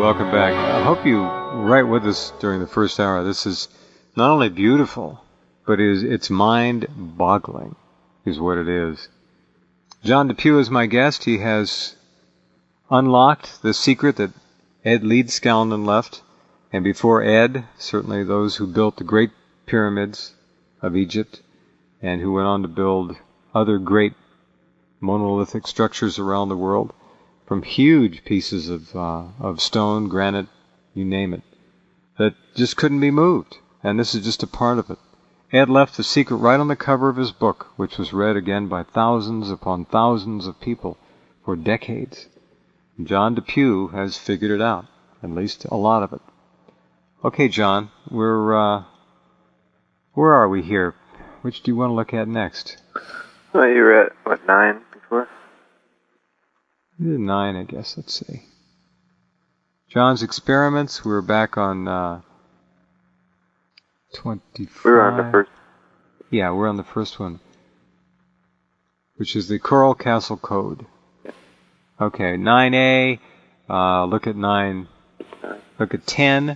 welcome back. I hope you write with us during the first hour. This is not only beautiful, but it's mind-boggling, is what it is. John DePue is my guest. He has unlocked the secret that Ed Leedskalnin left. And before Ed, certainly those who built the great pyramids of Egypt and who went on to build other great monolithic structures around the world, from huge pieces of stone, granite, you name it, that just couldn't be moved. And this is just a part of it. Ed left the secret right on the cover of his book, which was read again by thousands upon thousands of people for decades. John DePue has figured it out, at least a lot of it. Okay, John, where are we here? Which do you want to look at next? Well, you were at, 9 before? 9, I guess. Let's see. John's experiments. We're back on 25. We were on the first. Yeah, we're on the first one, which is the Coral Castle Code. Okay, 9A. Look at 9. Look at 10.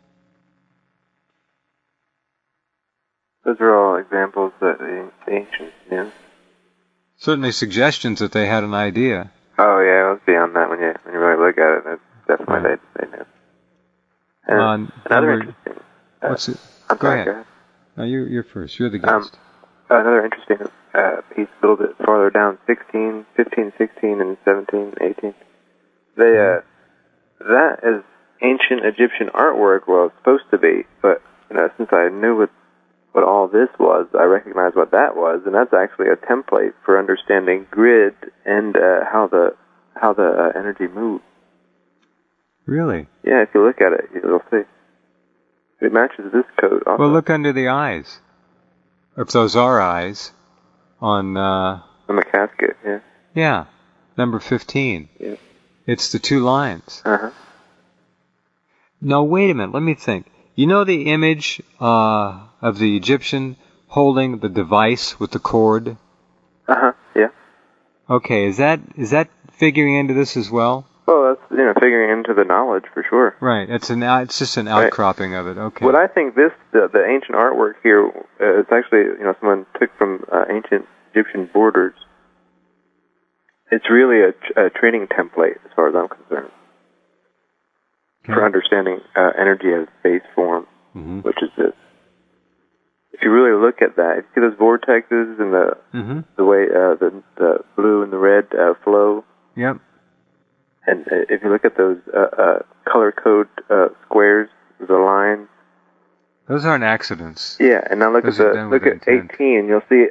Those are all examples that the ancients knew. Certainly suggestions that they had an idea. Oh yeah, let's be on that when you really look at it. That's definitely Right. they knew. And another interesting. What's it? Go ahead. No, you're first. You're the guest. Another interesting piece a little bit farther down, 15, 16, and 17, 18. That is ancient Egyptian artwork. Well, it's supposed to be, but since I knew what all this was, I recognized what that was, and that's actually a template for understanding grid and how the energy moves. Really? Yeah, if you look at it, you'll see. It matches this code also. Well, look under the eyes. If those are eyes on the casket, yeah. Yeah, number 15. Yeah. It's the two lines. Uh-huh. Now, wait a minute. Let me think. You know the image of the Egyptian holding the device with the cord? Uh-huh, yeah. Okay, is that figuring into this as well? Well, that's, figuring into the knowledge for sure. Right, it's just an outcropping of it, okay. What I think the ancient artwork here, it's actually, someone took from ancient Egyptian borders. It's really a training template as far as I'm concerned. Okay. For understanding energy as base form, which is this. If you really look at that, if you see those vortexes and the way the blue and the red flow. Yep. And if you look at those color code squares, the lines. Those aren't accidents. Yeah, and now look at 18. You'll see.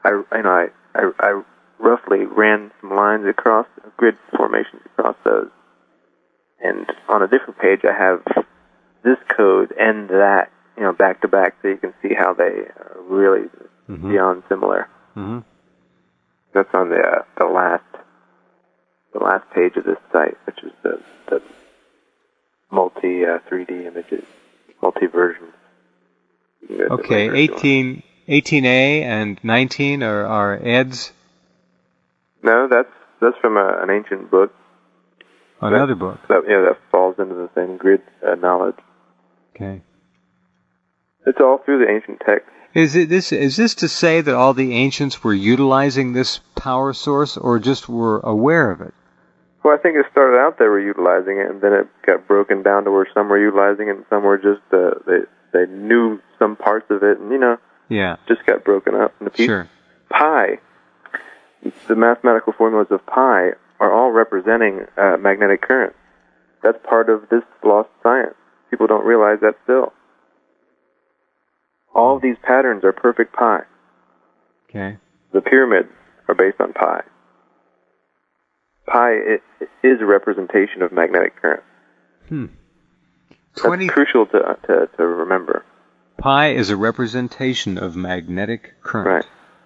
I roughly ran some lines across grid formations across those. And on a different page, I have this code and that, back to back, so you can see how they are really beyond similar. Mm-hmm. That's on the last page of this site, which is the multi 3D images, multi versions. Okay, 18A and 19 are Ed's. No, that's from an ancient book. Another book. That falls into the same grid knowledge. Okay. It's all through the ancient text. Is this to say that all the ancients were utilizing this power source, or just were aware of it? Well, I think it started out they were utilizing it, and then it got broken down to where some were utilizing it, and some were just they knew some parts of it, and just got broken up into pieces. Sure. Pi, the mathematical formulas of pi, are all representing magnetic current. That's part of this lost science. People don't realize that still. All of these patterns are perfect pi. Okay. The pyramids are based on pi. Pi is a representation of magnetic current. That's crucial to remember. Pi is a representation of magnetic current. Right.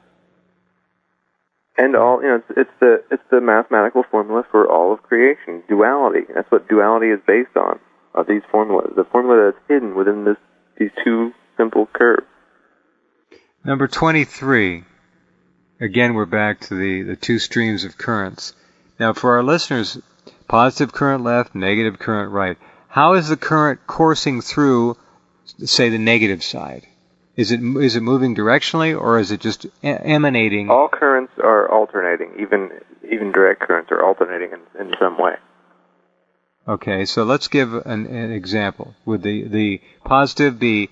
And all, it's the mathematical formula for all of creation, duality. That's what duality is based on, are these formulas. The formula that's hidden within these two simple curves. Number 23. Again, we're back to the two streams of currents. Now, for our listeners, positive current left, negative current right. how is the current coursing through, say, the negative side? Is it moving directionally, or is it just emanating? All currents are alternating. Even direct currents are alternating in some way. Okay, so let's give an example. Would the positive be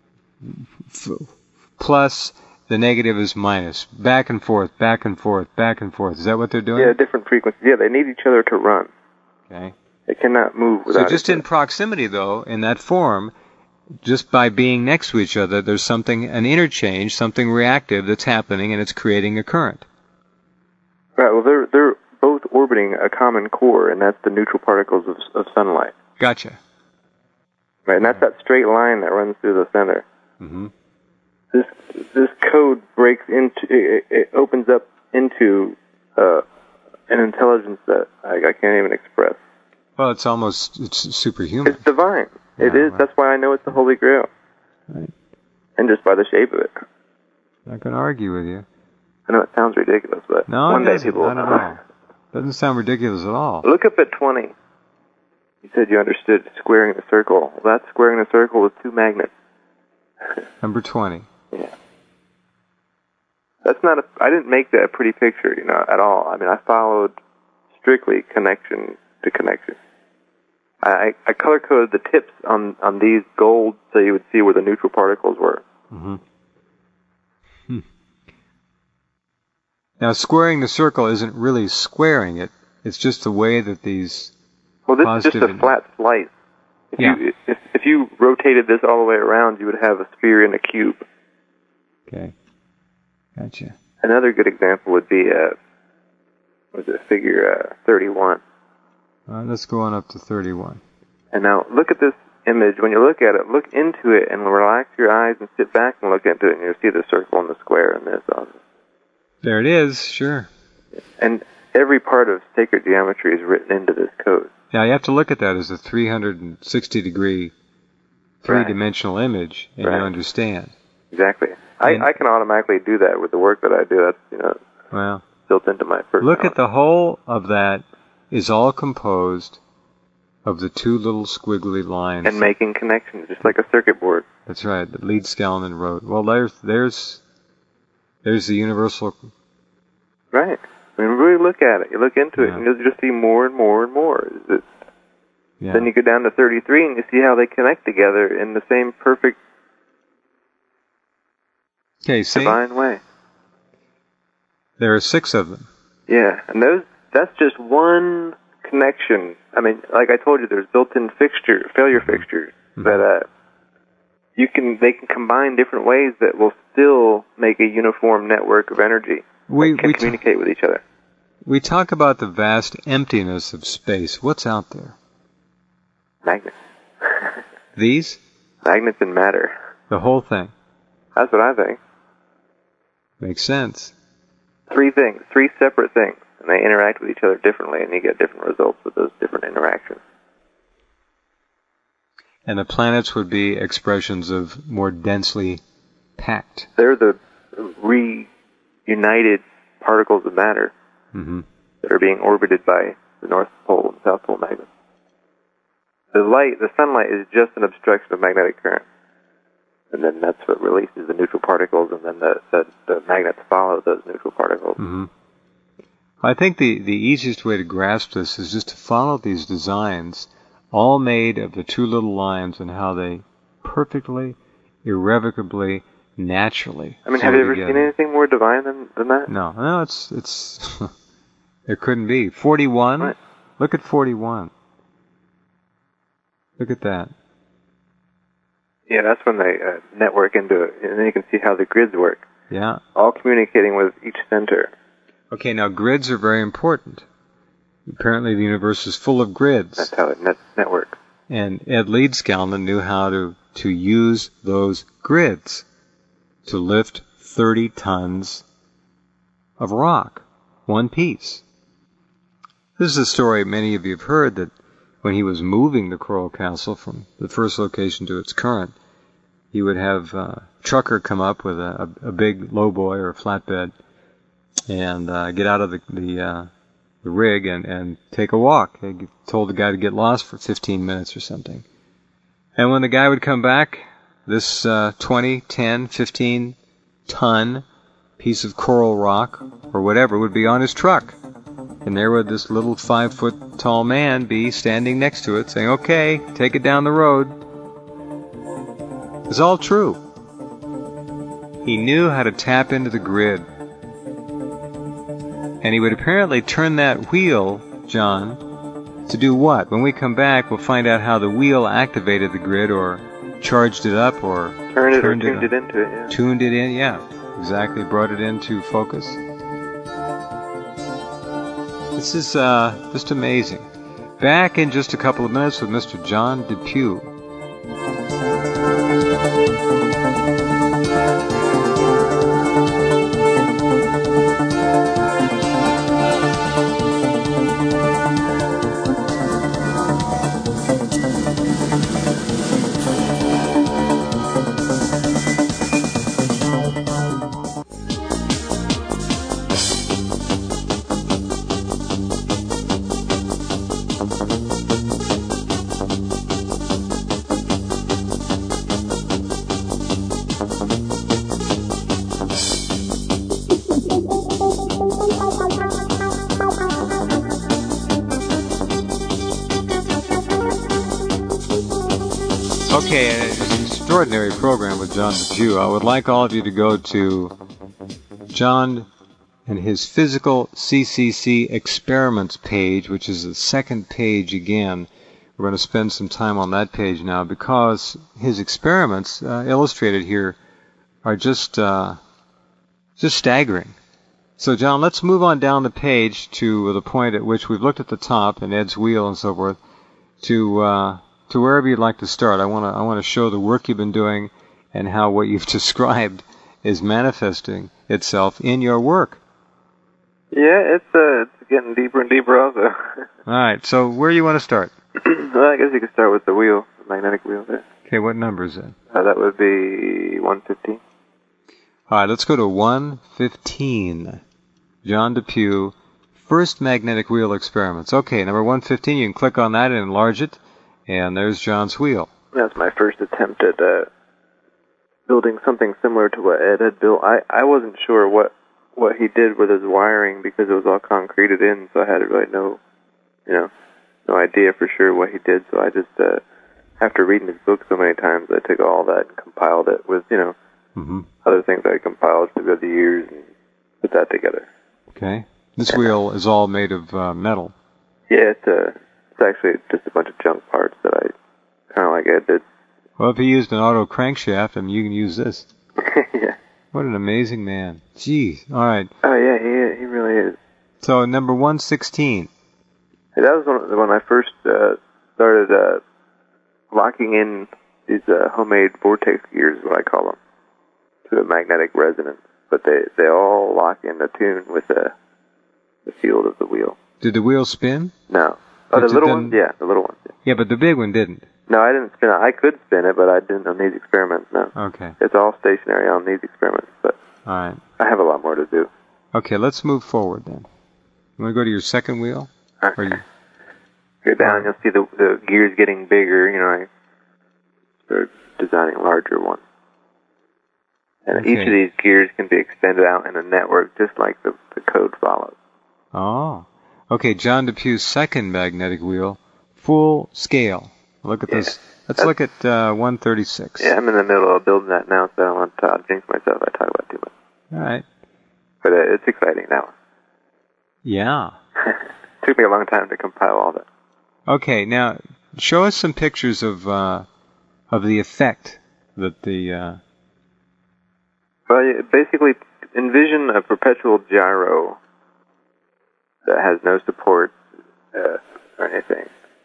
plus, the negative is minus, back and forth, back and forth, back and forth? Is that what they're doing? Yeah, different frequencies. Yeah, they need each other to run. Okay. They cannot move without. So just in proximity, though, in that form, just by being next to each other, there's an interchange, something reactive that's happening, and it's creating a current. Right. Well, they're both orbiting a common core, and that's the neutral particles of sunlight. Gotcha. Right, and that's that straight line that runs through the center. Mm-hmm. This code breaks into, it opens up into an intelligence that I can't even express. Well, it's superhuman. It's divine. It is. Right. That's why I know it's the Holy Grail. Right. And just by the shape of it. I'm not going to argue with you. I know it sounds ridiculous, but no, one day people will know. Doesn't sound ridiculous at all. Look up at 20. You said you understood squaring the circle. Well, that's squaring the circle with two magnets. Number 20. Yeah. That's not I didn't make that a pretty picture, at all. I mean, I followed strictly connection to connection. I color-coded the tips on these gold so you would see where the neutral particles were. Mm-hmm. Now, squaring the circle isn't really squaring it. It's just the way that these... Well, this is just a flat slice. If you rotated this all the way around, you would have a sphere in a cube. Okay. Gotcha. Another good example would be, figure 31. All right, let's go on up to 31. And now, look at this image. When you look at it, look into it and relax your eyes and sit back and look into it, and you'll see the circle and the square and this. There it is, sure. And every part of sacred geometry is written into this code. Now, you have to look at that as a 360-degree, three-dimensional image, and you understand. Exactly. I can automatically do that with the work that I do. That's, built into my personality. Look at the whole of that is all composed of the two little squiggly lines. And making connections, just like a circuit board. That's right, that Leeds-Skalnin wrote. Well, there's the universal... Right. I mean, really look at it. You look into it, and you'll just see more and more and more. Then you go down to 33, and you see how they connect together in the same perfect divine way. There are 6 of them. Yeah, and that's just one connection. I mean, like I told you, there's built-in failure fixtures that they can combine different ways that will still make a uniform network of energy that can communicate with each other. We talk about the vast emptiness of space. What's out there? Magnets. These? Magnets and matter. The whole thing. That's what I think. Makes sense. 3 things, 3 separate things, and they interact with each other differently, and you get different results with those different interactions. And the planets would be expressions of more densely packed. They're the reunited particles of matter that are being orbited by the North Pole and South Pole magnets. The sunlight is just an obstruction of magnetic current. And then that's what releases the neutral particles, and then the magnets follow those neutral particles. Mm-hmm. I think the easiest way to grasp this is just to follow these designs, all made of the two little lines, and how they perfectly, irrevocably, naturally. I mean, have you ever seen anything more divine than that? No, it's there couldn't be. 41. Right. Look at 41. Look at that. Yeah, that's when they network into it, and then you can see how the grids work. Yeah. All communicating with each center. Okay, now grids are very important. Apparently the universe is full of grids. That's how it networks. And Ed Leeds-Skalnin knew how to use those grids to lift 30 tons of rock, one piece. This is a story many of you have heard, that when he was moving the Coral Castle from the first location to its current, he would have a trucker come up with a big lowboy or a flatbed and get out of the the rig and take a walk. They told the guy to get lost for 15 minutes or something. And when the guy would come back, this 20, 10, 15 ton piece of coral rock or whatever would be on his truck. And there would this little 5-foot tall man be standing next to it saying, okay, take it down the road. It's all true. He knew how to tap into the grid. And he would apparently turn that wheel, John, to do what? When we come back, we'll find out how the wheel activated the grid or charged it up or tuned it into it, yeah. Tuned it in, yeah. Exactly, brought it into focus. This is just amazing. Back in just a couple of minutes with Mr. John Depew. Okay, it's an extraordinary program with John Depew. I would like all of you to go to John and his Physical CCC Experiments page, which is the second page again. We're going to spend some time on that page now because his experiments illustrated here are just staggering. So, John, let's move on down the page to the point at which we've looked at the top and Ed's wheel and so forth to wherever you'd like to start. I want to show the work you've been doing and how what you've described is manifesting itself in your work. Yeah, it's getting deeper and deeper also. All right, so where do you want to start? Well, I guess you could start with the wheel, the magnetic wheel there. Okay, what number is that? That would be 115. All right, let's go to 115. John Depew, first magnetic wheel experiments. Okay, number 115, you can click on that and enlarge it. And there's John's wheel. That's my first attempt at building something similar to what Ed had built. I wasn't sure what he did with his wiring because it was all concreted in, so I had really no idea for sure what he did. So I just, after reading his book so many times, I took all that and compiled it with, other things I compiled through the years and put that together. Okay. This wheel is all made of metal. Yeah, it's actually just a bunch of junk parts that I kind of like Ed did. Well, if he used an auto crankshaft, I mean, you can use this. Yeah. What an amazing man. Jeez. All right. Oh, yeah, he really is. So, number 116. Hey, that was when I first started locking in these homemade vortex gears, what I call them, to a magnetic resonance. But they all lock in tune with the field of the wheel. Did the wheel spin? No. Oh, the little ones? Yeah, the little ones. Yeah, but the big one didn't. No, I didn't spin it. I could spin it, but I didn't on these experiments, no. Okay. It's all stationary on these experiments, but all right. I have a lot more to do. Okay, let's move forward then. You want to go to your second wheel? All right. Go down, you'll see the gears getting bigger. I started designing larger ones. And each of these gears can be extended out in a network just like the code follows. Oh. Okay, John Depew's second magnetic wheel, full scale. Look at this. Let's look at 136. Yeah, I'm in the middle of building that now, so I don't want to jinx myself. I talk about too much. All right. But it's exciting now. Yeah. Took me a long time to compile all that. Okay, now show us some pictures of the effect that the. Well, basically, envision a perpetual gyro that has no support or anything.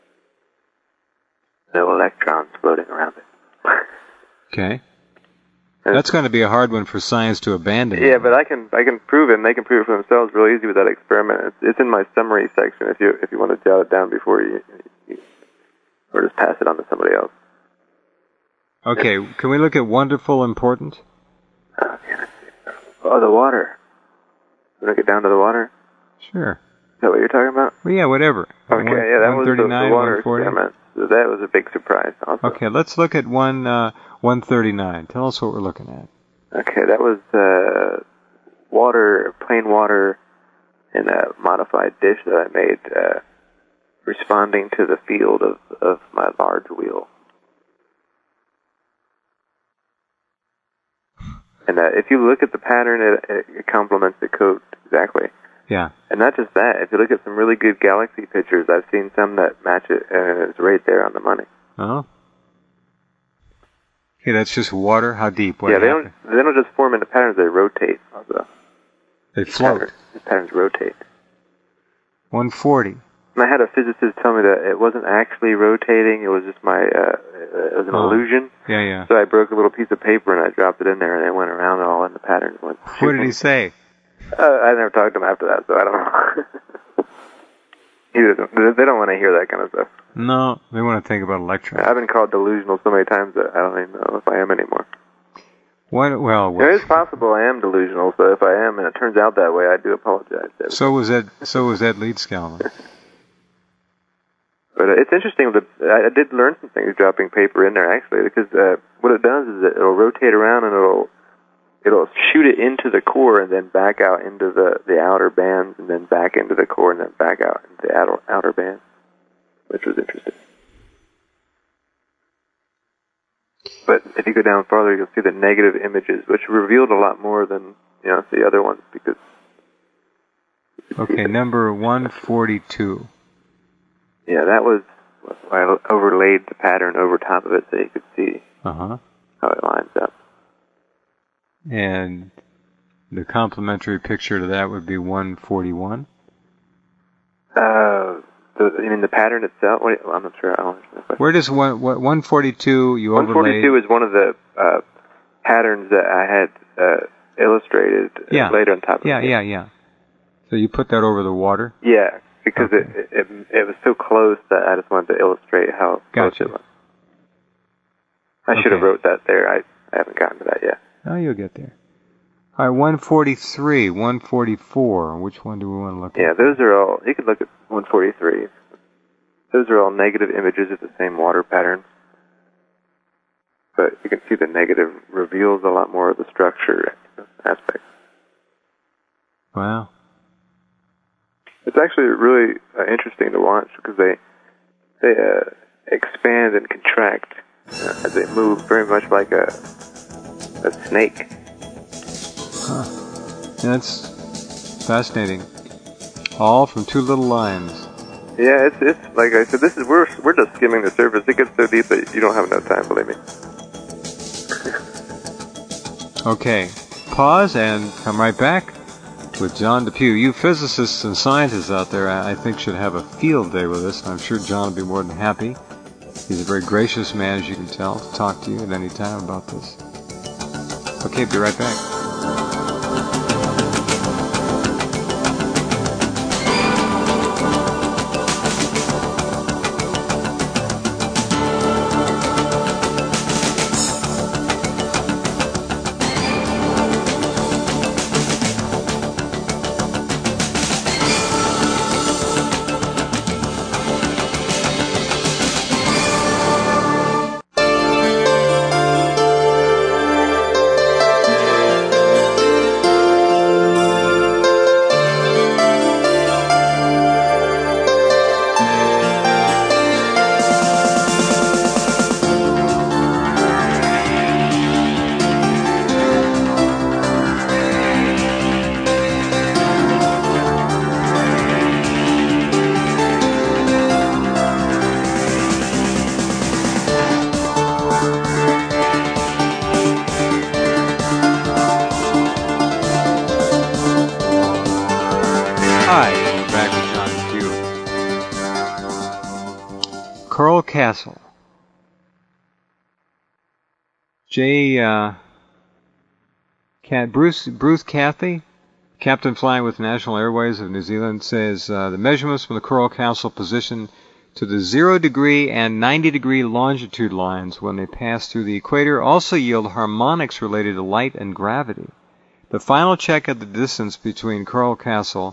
No electrons floating around it. Okay. That's going to be a hard one for science to abandon. Yeah, but I can prove it, and they can prove it for themselves real easy with that experiment. It's in my summary section if you want to jot it down before you or just pass it on to somebody else. Okay, can we look at wonderful important? Okay, let's see. Oh, the water. You want to get down to the water? Sure. that what you're talking about? Well, yeah, whatever. Okay, yeah, that was the 139, water 140. experiment. So that was a big surprise also. Okay, let's look at 139. Tell us what we're looking at. Okay, that was plain water in a modified dish that I made, responding to the field of my large wheel. And if you look at the pattern, it complements the coat exactly. Yeah. And not just that, if you look at some really good galaxy pictures, I've seen some that match it, and it's right there on the money. Oh. Okay, that's just water? How deep? What yeah, they happened? don't just form into patterns, they rotate. Also. They float. The patterns rotate. 140. And I had a physicist tell me that it wasn't actually rotating, it was just it was an illusion. Yeah, yeah. So I broke a little piece of paper and I dropped it in there and it went around all in the pattern. What did he say? I never talked to him after that, so I don't know. They don't want to hear that kind of stuff. No, they want to think about electrons. I've been called delusional so many times that I don't even know if I am anymore. Well, it is possible I am delusional, so if I am and it turns out that way, I do apologize. So was Ed Leedskalnin. But it's interesting that I did learn some things dropping paper in there, actually, because what it does is it'll rotate around and it'll shoot it into the core and then back out into the outer bands and then back into the core and then back out into the outer bands, which was interesting. But if you go down farther, you'll see the negative images, which revealed a lot more than the other ones. Because okay, number 142. Yeah, that was I overlaid the pattern over top of it so you could see how it lines up. And the complementary picture to that would be 141? You mean the pattern itself? I'm not sure. I don't understand. Where does 142 you overlaid? 142 is one of the patterns that I had illustrated later on top of it. Yeah. So you put that over the water? Yeah, because it was so close that I just wanted to illustrate how close it was. I should have wrote that there. I haven't gotten to that yet. Oh, you'll get there. All right, 143, 144. Which one do we want to look at? Yeah, those are all. You could look at 143. Those are all negative images of the same water pattern. But you can see the negative reveals a lot more of the structure aspect. Wow. It's actually really interesting to watch because they expand and contract as they move, very much like a snake. Huh. That's fascinating. All from two little lines. Yeah, it's like I said. We're just skimming the surface. It gets so deep that you don't have enough time. Believe me. Okay, pause and come right back with John DePew. You physicists and scientists out there, I think, should have a field day with us. I'm sure John will be more than happy. He's a very gracious man, as you can tell, to talk to you at any time about this. Okay, be right back. Coral Castle. Bruce Cathy, captain flying with National Airways of New Zealand, says the measurements from the Coral Castle position to the 0 degree and 90 degree longitude lines when they pass through the equator also yield harmonics related to light and gravity. The final check of the distance between Coral Castle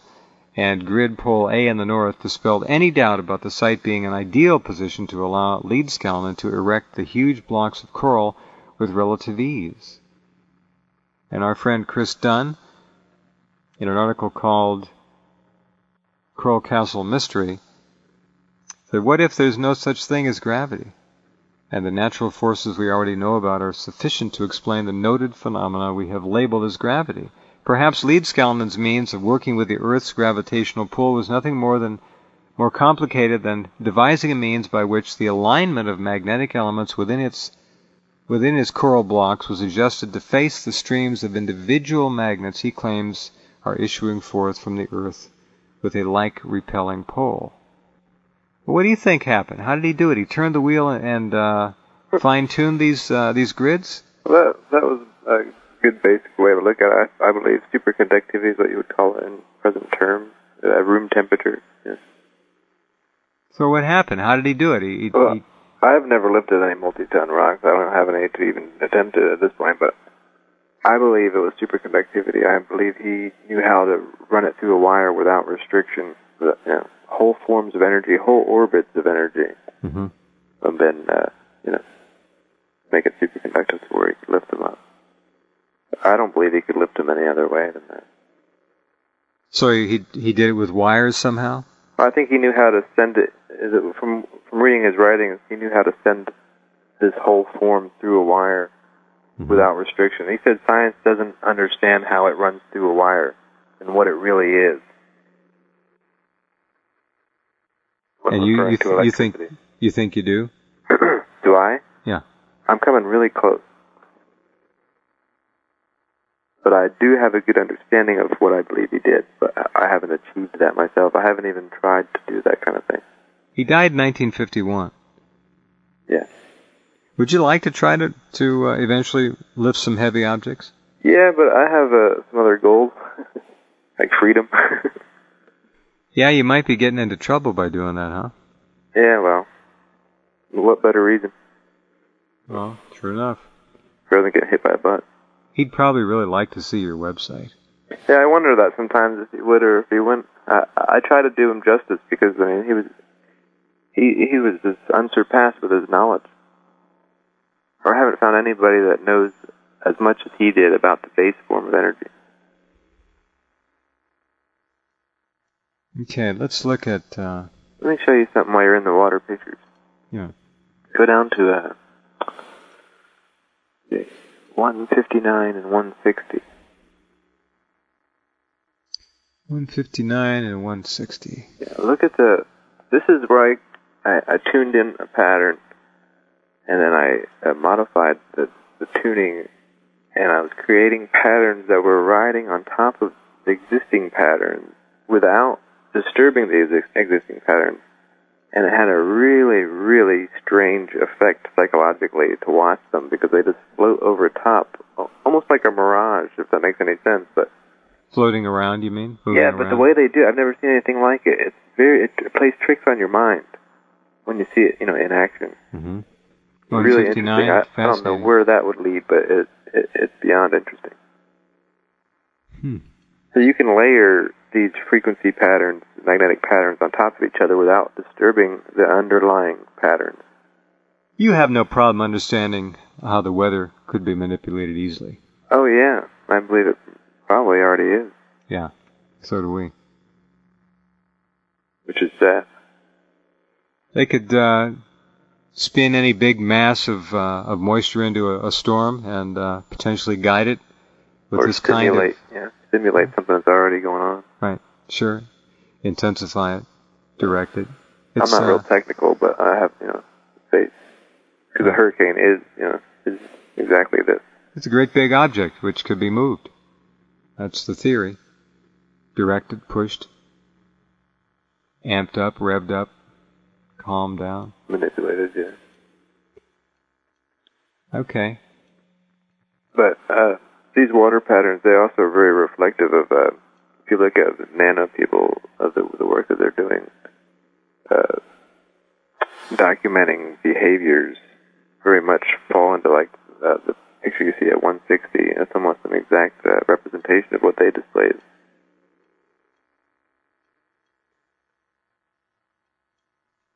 and grid pole A in the north dispelled any doubt about the site being an ideal position to allow Leedskalnin to erect the huge blocks of coral with relative ease. And our friend Chris Dunn, in an article called Coral Castle Mystery, said, what if there's no such thing as gravity, and the natural forces we already know about are sufficient to explain the noted phenomena we have labeled as gravity? Perhaps Leedskalnin's means of working with the Earth's gravitational pull was nothing more complicated than devising a means by which the alignment of magnetic elements within its coral blocks was adjusted to face the streams of individual magnets he claims are issuing forth from the Earth with a like repelling pole. What do you think happened? How did he do it? He turned the wheel and fine-tuned these grids? Well, that was a good basic way to look at it. I believe superconductivity is what you would call it in present terms, room temperature. Yeah. So what happened? How did he do it? I have never lifted any multi-ton rocks. I don't have any to even attempt it at this point, but I believe it was superconductivity. I believe he knew how to run it through a wire without restriction. Whole forms of energy, whole orbits of energy, and then make it superconductive to where he could lift them up. I don't believe he could lift them any other way than that. So he did it with wires somehow? I think he knew how to send it. From reading his writings, he knew how to send this whole form through a wire without restriction. He said science doesn't understand how it runs through a wire and what it really is. And you think you do? Do I? Yeah. I'm coming really close. But I do have a good understanding of what I believe he did, but I haven't achieved that myself. I haven't even tried to do that kind of thing. He died in 1951. Yeah. Would you like to try to eventually lift some heavy objects? Yeah, but I have some other goals, like freedom. Yeah, you might be getting into trouble by doing that, huh? Yeah, well, what better reason? Well, true enough. Rather than getting hit by a bus. He'd probably really like to see your website. Yeah, I wonder that sometimes if he would or if he wouldn't. I try to do him justice because he was just unsurpassed with his knowledge. Or I haven't found anybody that knows as much as he did about the base form of energy. Okay, let's look at... Let me show you something while you're in the water pictures. Yeah. Go down to 159 and 160. 159 and 160. Yeah, look at this is where I tuned in a pattern, and then I modified the tuning, and I was creating patterns that were riding on top of the existing patterns without disturbing the existing patterns. And it had a really, really strange effect psychologically to watch them because they just float over top, almost like a mirage, if that makes any sense. But floating around, you mean? Yeah, but the way they do, I've never seen anything like it. It plays tricks on your mind when you see it, in action. Mm-hmm. Really interesting. I don't know where that would lead, but it's beyond interesting. So you can layer these frequency patterns, magnetic patterns, on top of each other without disturbing the underlying patterns. You have no problem understanding how the weather could be manipulated easily. Oh, yeah. I believe it probably already is. Yeah, so do we. Which is sad. They could spin any big mass of moisture into a storm and potentially guide it with this kind of... Simulate something that's already going on. Right, sure. Intensify it, direct it. I'm not real technical, but I have, faith. Because a hurricane is exactly this. It's a great big object which could be moved. That's the theory. Directed, pushed, amped up, revved up, calmed down. Manipulated, yeah. Okay. But these water patterns, they also are very reflective of, if you look at the nano people, of the work that they're doing, documenting behaviors very much fall into like the picture you see at 160. It's almost an exact representation of what they displayed.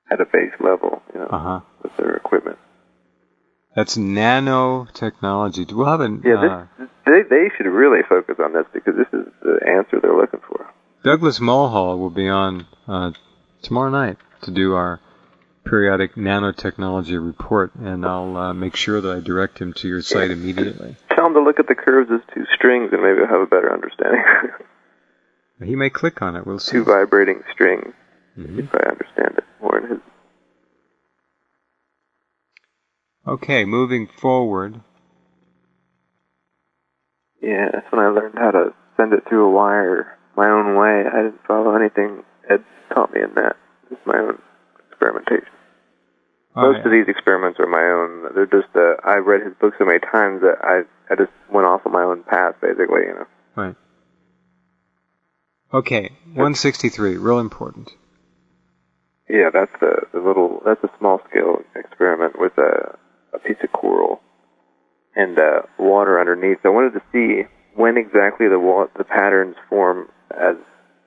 at a base level, with their equipment. That's nanotechnology. We'll have a... Yeah, they should really focus on this because this is the answer they're looking for. Douglas Mulhall will be on tomorrow night to do our periodic nanotechnology report, and I'll make sure that I direct him to your site immediately. Tell him to look at the curves as two strings, and maybe he'll have a better understanding. He may click on it. We'll see. Two vibrating strings. Mm-hmm. If I understand it more in his... Okay, moving forward. Yeah, that's when I learned how to send it through a wire my own way. I didn't follow anything Ed taught me in that. It's my own experimentation. Most of these experiments are my own. They're just, I've read his book so many times that I just went off on my own path, basically, Right. Okay, 163, real important. Yeah, that's that's a small scale experiment with a piece of coral and water underneath. I wanted to see when exactly the patterns form as,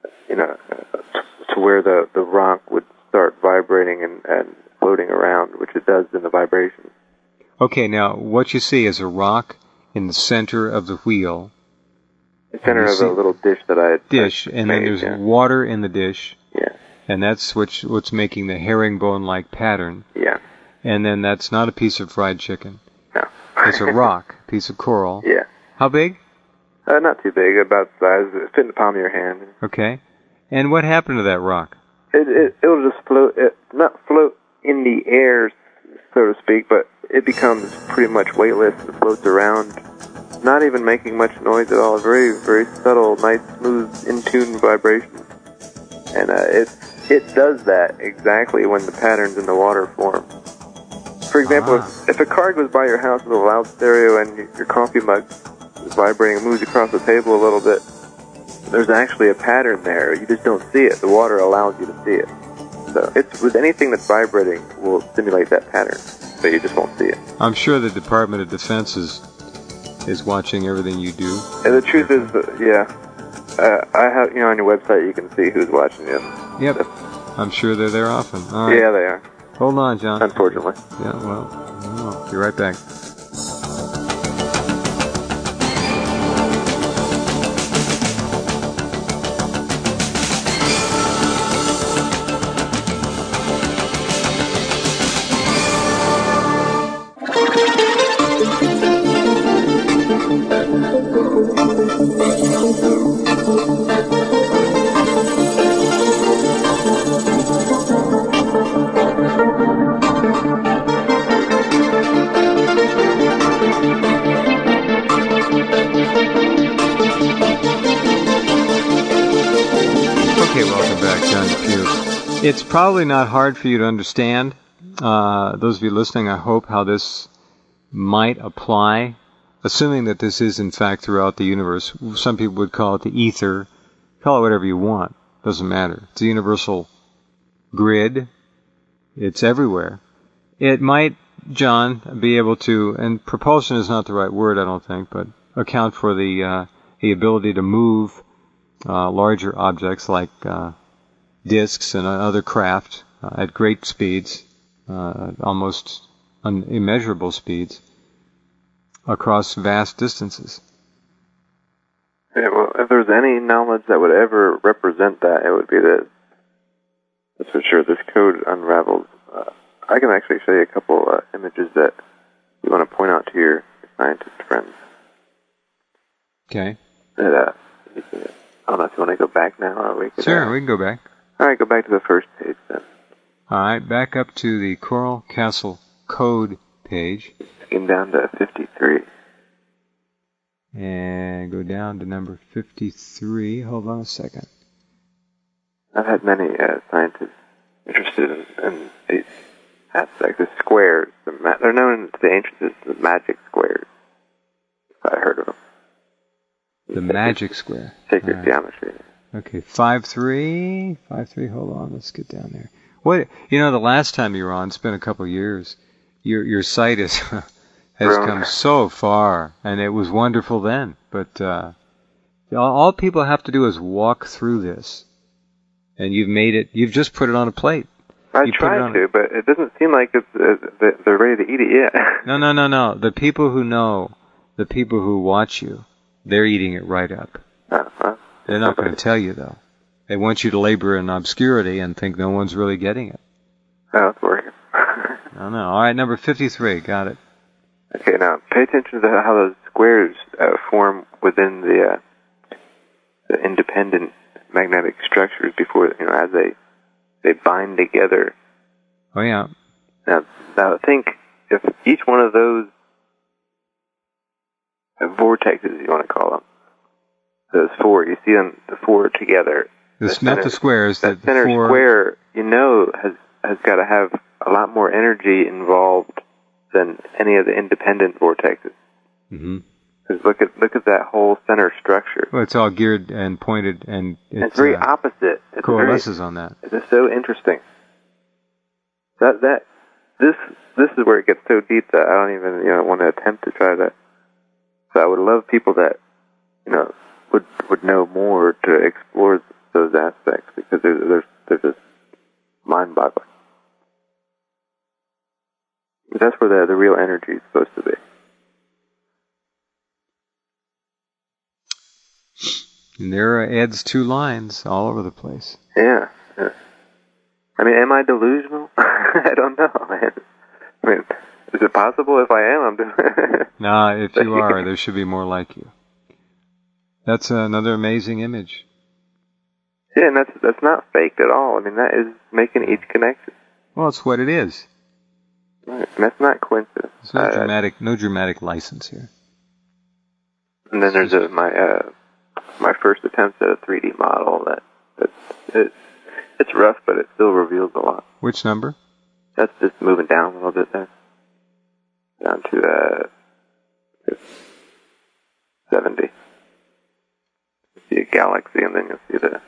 to where the rock would start vibrating and floating around, which it does in the vibration. Okay, now what you see is a rock in the center of the wheel. The center of a little dish that I had and then there's water in the dish. Yeah. And that's what's making the herringbone-like pattern. Yeah. And then that's not a piece of fried chicken. No. It's a rock, piece of coral. Yeah. How big? Not too big, about the size, fit in the palm of your hand. Okay. And what happened to that rock? It'll just float, not float in the air, so to speak, but it becomes pretty much weightless and floats around, not even making much noise at all. Very, very subtle, nice, smooth, in-tune vibration. And it does that exactly when the patterns in the water form. For example, if a car goes by your house with a loud stereo and your coffee mug is vibrating and moves across the table a little bit, there's actually a pattern there. You just don't see it. The water allows you to see it. So it's with anything that's vibrating will stimulate that pattern, but you just won't see it. I'm sure the Department of Defense is watching everything you do. And the truth is, I have, on your website you can see who's watching you. Yep. I'm sure they're there often. All right. Yeah, they are. Hold on, John. Unfortunately. Yeah, well, be right back. It's probably not hard for you to understand, those of you listening, I hope, how this might apply, assuming that this is in fact throughout the universe. Some people would call it the ether. Call it whatever you want. Doesn't matter. It's a universal grid. It's everywhere. It might, John, be able to, and propulsion is not the right word, I don't think, but account for the ability to move larger objects like discs and other craft at great speeds, almost immeasurable speeds, across vast distances. Yeah, well, if there's any knowledge that would ever represent that, it would be that. That's for sure. This code unravels. I can actually show you a couple images that you want to point out to your scientist friends. Okay. That, I don't know if you want to go back now, or we could. Sure, we can go back. All right, go back to the first page then. All right, back up to the Coral Castle code page. Skim down to 53. And go down to number 53. Hold on a second. I've had many scientists interested in these aspects. The squares. They're known to the ancients as the magic squares. I heard of them. The magic square. Sacred geometry. Okay, 5-3. 5-3, hold on, let's get down there. What, the last time you were on, it's been a couple of years, your site has come so far, and it was wonderful then, but all people have to do is walk through this, and you've just put it on a plate. I You put it tried on- to, but it doesn't seem like they're ready to eat it yet. No. The people who know, the people who watch you, they're eating it right up. They're not going to tell you, though. They want you to labor in obscurity and think no one's really getting it. Oh, it's working. I know. All right, number 53. Got it. Okay, now pay attention to how those squares form within the independent magnetic structures before, as they bind together. Oh, yeah. Now think if each one of those vortexes, you want to call them, those four, you see them, the four together. Not the squares. That the center four... square, has got to have a lot more energy involved than any of the independent vortexes. Mm-hmm. Because look at that whole center structure. Well, it's all geared and pointed, and it's very opposite. It's coalesces on that. It's just so interesting. This is where it gets so deep that I don't even want to attempt to try to. So I would love people that would know more to explore those aspects, because they're just mind-boggling. That's where the real energy is supposed to be. And there are Ed's two lines all over the place. Yeah. I mean, am I delusional? I don't know, man. I mean, is it possible? If I am, I'm doing. Nah, if you are, there should be more like you. That's another amazing image. Yeah, and that's not faked at all. I mean, that is making each connection. Well, it's what it is. Right. And that's not coincidence. There's no dramatic license here. And then there's my first attempt at a 3D model it's rough, but it still reveals a lot. Which number? That's just moving down a little bit there. Down to 70. You see a galaxy, and then you'll see the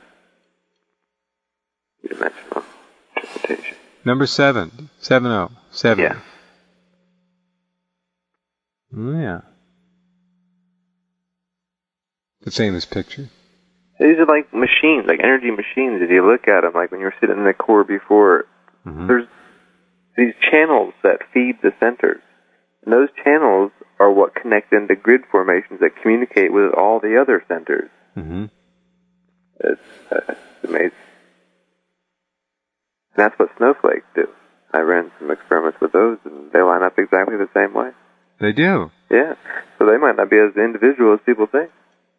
dimensional interpretation. Number 7. 70. 70. Yeah. Oh, yeah. The famous picture. These are like machines, like energy machines. If you look at them, like when you were sitting in the core before, there's these channels that feed the centers. And those channels are what connect into grid formations that communicate with all the other centers. Mm-hmm. It's amazing. And that's what snowflakes do. I ran some experiments with those, and they line up exactly the same way. They do? Yeah. So they might not be as individual as people think.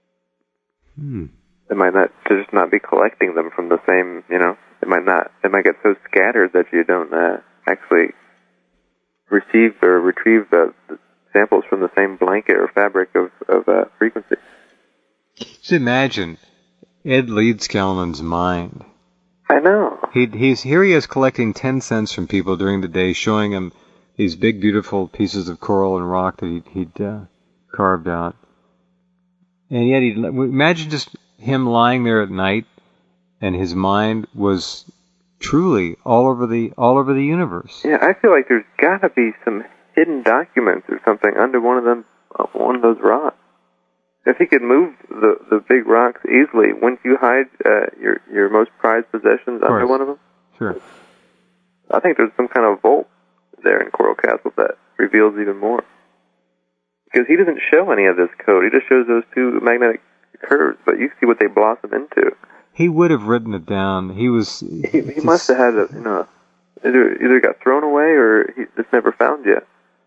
They might just not be collecting them from the same, they might get so scattered that you don't actually receive or retrieve the samples from the same blanket or fabric of frequency. Just imagine Ed Leedskalnin's mind. I know. He is collecting 10 cents from people during the day, showing them these big, beautiful pieces of coral and rock that he'd carved out. And yet, imagine just him lying there at night, and his mind was truly all over the universe. Yeah, I feel like there's got to be some hidden documents or something under one of those rocks. If he could move the big rocks easily, wouldn't you hide your most prized possessions under one of them? Sure. I think there's some kind of vault there in Coral Castle that reveals even more. Because he doesn't show any of this code. He just shows those two magnetic curves, but you see what they blossom into. He would have written it down. He must have had either got thrown away or he just never found yet.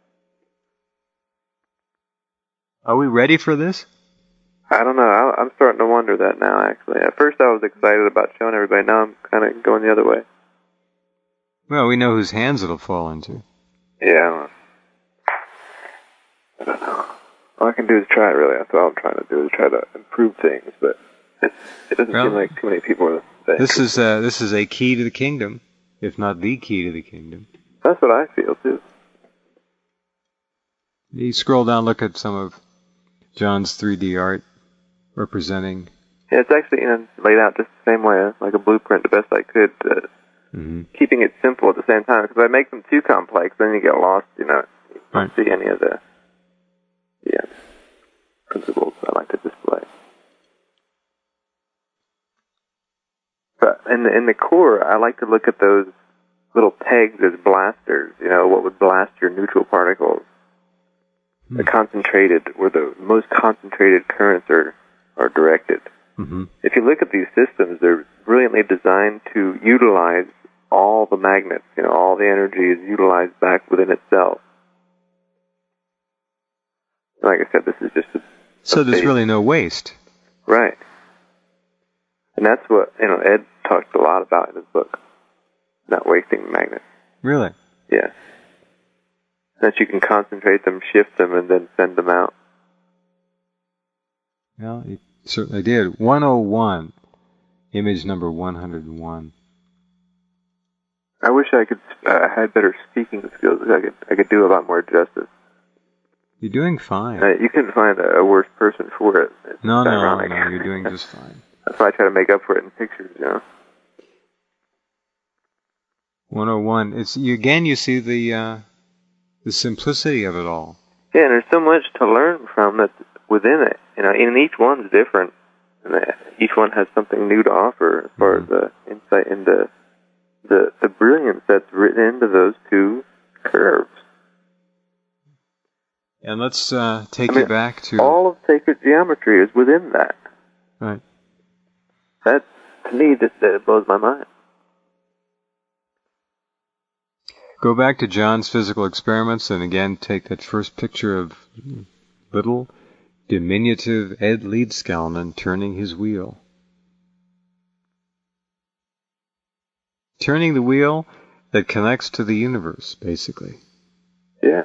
Are we ready for this? I don't know. I'm starting to wonder that now, actually. At first I was excited about showing everybody. Now I'm kind of going the other way. Well, we know whose hands it'll fall into. Yeah. I don't know. All I can do is try, really. That's all I'm trying to do, is try to improve things, but it doesn't seem like too many people are saying. This is a key to the kingdom, if not the key to the kingdom. That's what I feel, too. You scroll down, look at some of John's 3D art representing. Yeah, it's actually laid out just the same way, like a blueprint, the best I could, keeping it simple at the same time. Because if I make them too complex, then you get lost, you don't see any of the principles I like to display. But in the core, I like to look at those little pegs as blasters, what would blast your neutral particles. The concentrated, where the most concentrated currents are directed. Mm-hmm. If you look at these systems, they're brilliantly designed to utilize all the magnets, all the energy is utilized back within itself. Like I said, this is just so there's really no waste. Right. And that's what, Ed talked a lot about in his book. Not wasting magnets. Really? Yeah. That you can concentrate them, shift them, and then send them out. Well, he certainly did. 101. Image number 101. I wish I could had better speaking skills. I could do a lot more justice. You're doing fine. You couldn't find a worse person for it. It's No, ironic. you're doing just fine. That's why I try to make up for it in pictures, 101. You see the simplicity of it all. Yeah, and there's so much to learn from that's within it. And each one's different. And each one has something new to offer as far as the insight into the brilliance that's written into those two curves. And let's take you back to... all of sacred geometry is within that. Right. That, to me, that blows my mind. Go back to John's physical experiments and again take that first picture of little, diminutive Ed Leedskalnin turning his wheel. Turning the wheel that connects to the universe, basically. Yeah.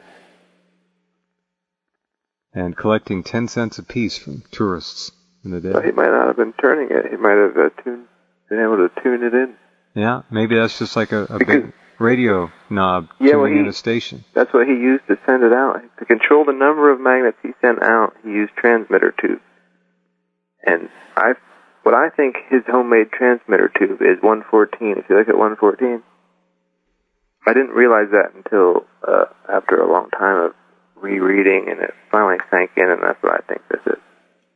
And collecting 10 cents apiece from tourists in the day. Well, he might not have been turning it. He might have been able to tune it in. Yeah, maybe that's just like a big radio knob tuning in a station. That's what he used to send it out. To control the number of magnets he sent out, he used transmitter tubes. And what I think his homemade transmitter tube is 114. If you look at 114, I didn't realize that until after a long time of rereading, and it finally sank in, and that's what I think this is.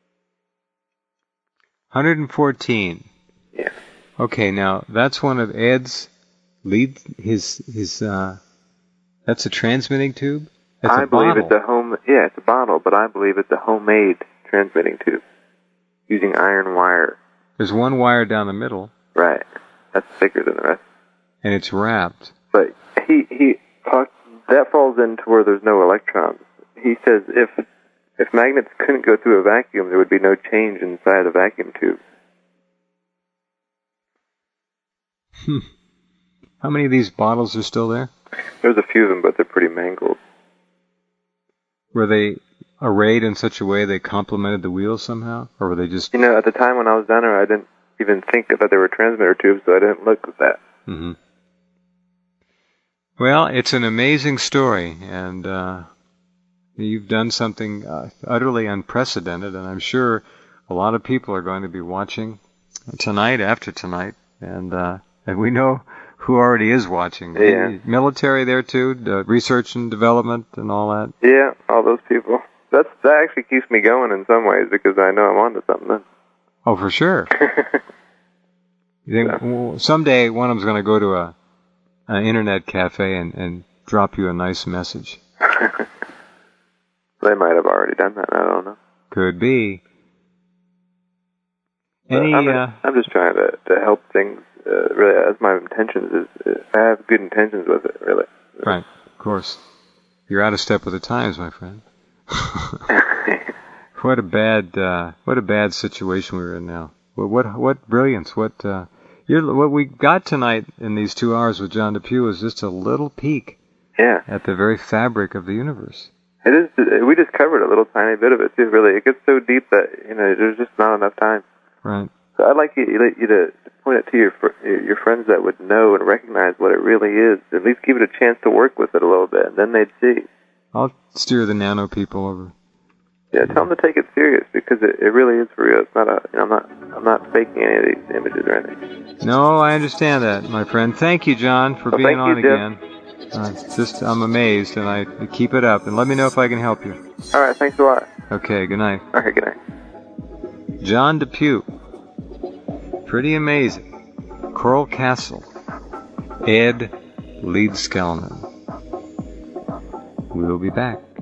114. Yeah. Okay, now that's one of Ed's lead. That's a transmitting tube. That's I believe it's it's a bottle, but I believe it's a homemade transmitting tube using iron wire. There's one wire down the middle. Right. That's thicker than the rest. And it's wrapped. But he talked. That falls into where there's no electrons. He says if magnets couldn't go through a vacuum, there would be no change inside a vacuum tube. How many of these bottles are still there? There's a few of them, but they're pretty mangled. Were they arrayed in such a way they complemented the wheel somehow? Or were they just... At the time when I was down there, I didn't even think that they were transmitter tubes, so I didn't look at that. Mm-hmm. Well, it's an amazing story, and you've done something utterly unprecedented, and I'm sure a lot of people are going to be watching tonight, after tonight, and we know who already is watching. Yeah. Military there too, research and development and all that. Yeah, all those people. That actually keeps me going in some ways because I know I'm onto something then. Oh, for sure. You think someday one of them's going to go to an internet cafe and drop you a nice message. They might have already done that. I don't know. Could be. I'm just trying to help things. Really, as my intentions is, I have good intentions with it. Really. Right. Of course. You're out of step with the times, my friend. What a bad situation we're in now. What brilliance! What we got tonight in these 2 hours with John Depew is just a little peek. Yeah. At the very fabric of the universe. It is. We just covered a little tiny bit of it too. Really, it gets so deep that there's just not enough time. Right. So I'd like you to point it to your friends that would know and recognize what it really is. At least give it a chance to work with it a little bit, and then they'd see. I'll steer the nano people over. Yeah, tell them to take it serious because it really is for real. It's not I'm not faking any of these images or anything. No, I understand that, my friend. Thank you, John, for being on again. I'm amazed, and I keep it up. And let me know if I can help you. All right, thanks a lot. Okay, good night. All right, good night. John Depew. Pretty amazing. Coral Castle. Ed Leedskalnin. We'll be back.